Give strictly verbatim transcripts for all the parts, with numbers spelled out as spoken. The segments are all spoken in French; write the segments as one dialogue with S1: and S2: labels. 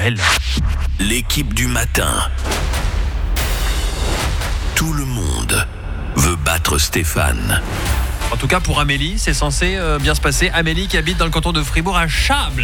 S1: elle.
S2: L'équipe du matin. Tout le monde veut battre Stéphane.
S1: En tout cas, pour Amélie, c'est censé euh, bien se passer. Amélie qui habite dans le canton de Fribourg à Chables.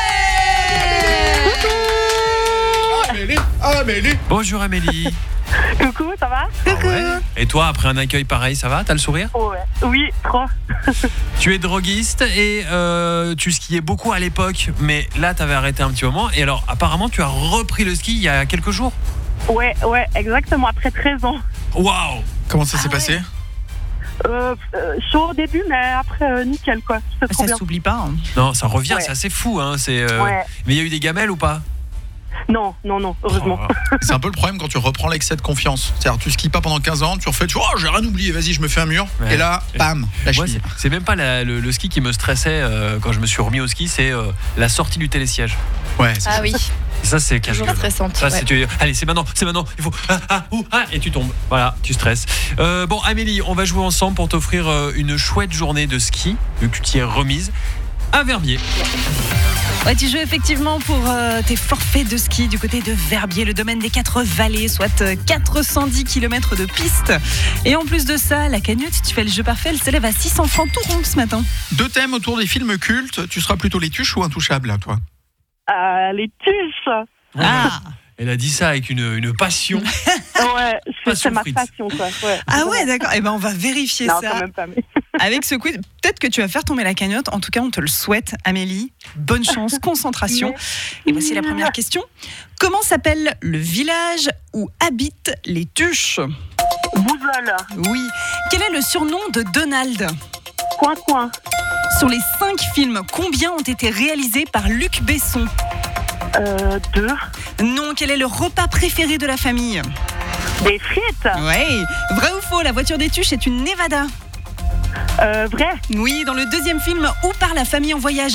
S3: Amélie, Amélie.
S1: Bonjour Amélie.
S4: Coucou, ça va?
S1: Ah ouais. Et toi, après un accueil pareil, ça va? T'as le sourire?
S4: Ouais. Oui, trop.
S1: Tu es droguiste et euh, tu skiais beaucoup à l'époque, mais là, t'avais arrêté un petit moment. Et alors, apparemment, tu as repris le ski il y a quelques jours?
S4: Ouais, ouais, exactement, après treize ans.
S1: Waouh!
S3: Comment ça
S4: Ah
S3: s'est
S4: ouais.
S3: passé?
S4: Euh, euh, chaud au début, mais après, euh, nickel, quoi. C'est trop
S5: Ça
S4: bien.
S5: s'oublie pas. Hein.
S1: Non, ça revient,
S4: Ouais.
S1: c'est assez fou. Hein, c'est, euh...
S4: Ouais.
S1: Mais il y a eu des gamelles ou pas?
S4: Non, non, non, heureusement.
S1: Oh.
S3: C'est un peu le problème quand tu reprends l'excès de confiance. C'est-à-dire, tu skis pas pendant quinze ans, tu refais, tu vois, oh, j'ai rien oublié, vas-y, je me fais un mur.
S1: Ouais.
S3: Et là, bam, la
S1: Moi,
S3: cheville.
S1: c'est, c'est même pas la- le, le ski qui me stressait euh, quand je me suis remis au ski, c'est euh, la sortie du télésiège.
S3: Ouais, c'est
S6: Ah
S3: ça.
S6: oui,
S1: Et ça, c'est
S6: toujours
S1: casse-gueule.
S6: stressante.
S1: Ça,
S6: ouais.
S1: c'est, tu, allez, c'est maintenant, c'est maintenant, il faut. Ah, ah, ouh, ah, et tu tombes. Voilà, tu stresses. Euh, bon, Amélie, on va jouer ensemble pour t'offrir euh, une chouette journée de ski, vu que tu t'y es remise, à Verbier.
S5: Ouais, tu joues effectivement pour euh, tes forfaits de ski du côté de Verbier, le domaine des quatre vallées, soit euh, quatre cent dix kilomètres de piste. Et en plus de ça, la cagnotte, tu fais le jeu parfait, elle s'élève à six cents francs tout rond ce matin.
S3: Deux thèmes autour des films cultes. Tu seras plutôt les tuches ou intouchable, là, toi?
S4: Euh, les tuches.
S5: Ah,
S1: Elle a dit ça avec une, une passion.
S4: Ouais, c'est,
S1: Passion
S4: c'est ma
S1: frites.
S4: passion, quoi. Ouais.
S5: ah ouais, d'accord. Eh ben, on va vérifier
S4: Non,
S5: ça
S4: quand même pas, mais...
S5: avec ce quiz. Peut-être que tu vas faire tomber la cagnotte. En tout cas, on te le souhaite, Amélie. Bonne chance, concentration. Et voici la première question. Comment s'appelle le village où habitent les tuches?
S4: Bousole.
S5: Oui. Quel est le surnom de Donald?
S4: Coin, coin.
S5: Sur les cinq films, combien ont été réalisés par Luc Besson?
S4: Euh, deux.
S5: Non, quel est le repas préféré de la famille?
S4: Des frites.
S5: Ouais. Vrai ou faux, la voiture des tuches est une Nevada?
S4: Euh, vrai.
S5: Oui, dans le deuxième film, où part la famille en voyage?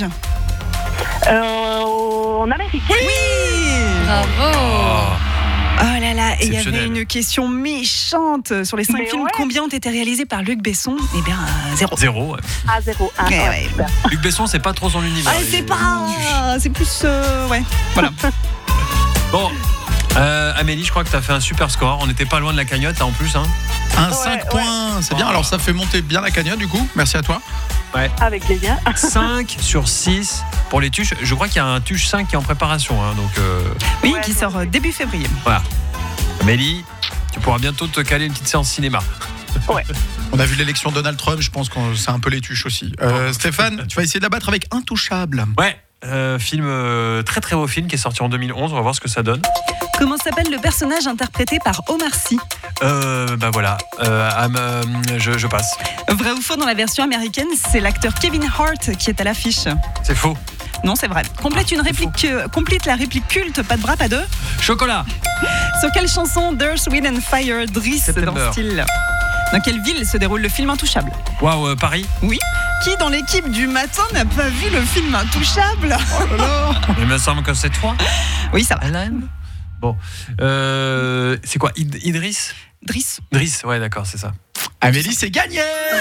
S4: Euh, en Amérique.
S5: Oui.
S6: Bravo.
S5: Oh là là, et il y avait
S1: Exceptionnel.
S5: une question méchante sur les cinq
S4: Mais
S5: films.
S4: ouais.
S5: Combien ont été réalisés par Luc Besson? Eh bien, euh, zéro.
S1: Zéro. Ouais.
S4: À zéro. Ah,
S5: Ouais,
S4: ouais,
S5: ouais.
S4: super.
S1: Luc Besson, c'est pas trop son univers.
S5: Ah,
S1: Il-
S5: c'est pas. C'est plus. euh, ouais. Voilà.
S1: Bon, euh, Amélie, je crois que tu as fait un super score. On n'était pas loin de la cagnotte, là, en plus. Hein.
S3: Un
S4: Ouais,
S3: cinq
S4: ouais.
S3: points, c'est bien. Alors, ça fait monter bien la cagnotte, du coup. Merci à toi.
S4: Avec plaisir.
S1: cinq sur six pour les tuches. Je crois qu'il y a un tuche cinq qui est en préparation. Hein, donc, euh,
S5: Oui,
S4: Ouais,
S5: qui
S4: non,
S5: sort euh,
S4: oui.
S5: début février.
S1: voilà. Amélie, tu pourras bientôt te caler une petite séance cinéma.
S3: On a vu l'élection de Donald Trump, je pense que c'est un peu les tuches aussi. Euh, Stéphane, tu vas essayer de la battre avec Intouchable.
S1: Ouais, euh, film, euh, très très beau film qui est sorti en deux mille onze. On va voir ce que ça donne.
S5: Comment s'appelle le personnage interprété par Omar Sy?
S1: Euh, bah voilà, euh, Am- euh, je, je passe.
S5: Vrai ou faux, dans la version américaine, c'est l'acteur Kevin Hart qui est à l'affiche.
S1: C'est faux.
S5: Non, c'est vrai. Complète une réplique, euh, complète la réplique culte, pas de bras, pas de.
S1: Chocolat.
S5: Sur quelle chanson d'Earth, Wind and Fire Driss dans
S1: September.
S5: le style? Dans quelle ville se déroule le film Intouchable?
S1: Waouh, euh, Paris.
S5: Oui. Qui dans l'équipe du matin n'a pas vu le film Intouchable? Oh là là.
S1: Il me semble que c'est toi.
S5: Oui, ça va.
S1: Hélène. Bon, euh, c'est quoi, Id- Idriss
S5: Driss.
S1: Driss, ouais, d'accord, c'est ça.
S3: Amélie, c'est gagné.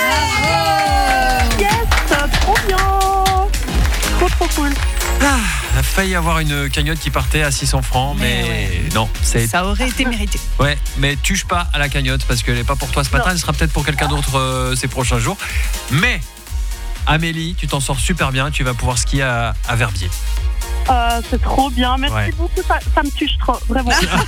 S4: Yes, trop bien. Trop, trop cool.
S1: Ah, il a failli avoir une cagnotte qui partait à six cents francs, mais,
S5: Mais
S1: non, c'est
S5: Ça aurait été mérité.
S1: ouais, mais tuche pas à la cagnotte parce qu'elle n'est pas pour toi ce matin,
S4: Non.
S1: elle sera peut-être pour quelqu'un d'autre euh, ces prochains jours. Mais Amélie, tu t'en sors super bien, tu vas pouvoir skier à, à Verbier.
S4: Euh, c'est trop bien. Merci
S1: Ouais.
S4: beaucoup. Ça, ça me touche trop, vraiment.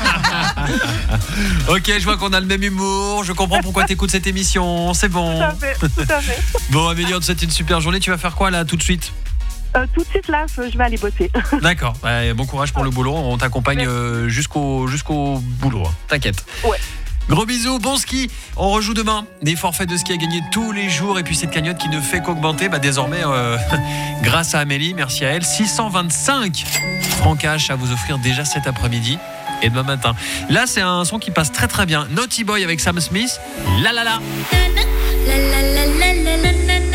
S1: Ok, je vois qu'on a le même humour, je comprends pourquoi tu écoutes cette émission, c'est bon.
S4: Tout à fait. Tout à fait.
S1: Bon Amélie, on te souhaite une super journée, tu vas faire quoi là tout de suite?
S4: Euh, tout de suite, là, je vais aller bosser.
S1: D'accord, ouais, bon courage pour le boulot, on t'accompagne euh, jusqu'au jusqu'au boulot, hein. T'inquiète.
S4: Ouais.
S1: Gros bisous, bon ski. On rejoue demain. Des forfaits de ski à gagner tous les jours. Et puis cette cagnotte qui ne fait qu'augmenter, bah désormais, euh, grâce à Amélie, merci à elle, six cent vingt-cinq francs cash à vous offrir déjà cet après-midi et demain matin. Là, c'est un son qui passe très très bien. Naughty Boy avec Sam Smith. La la la.
S7: La la la la la la la.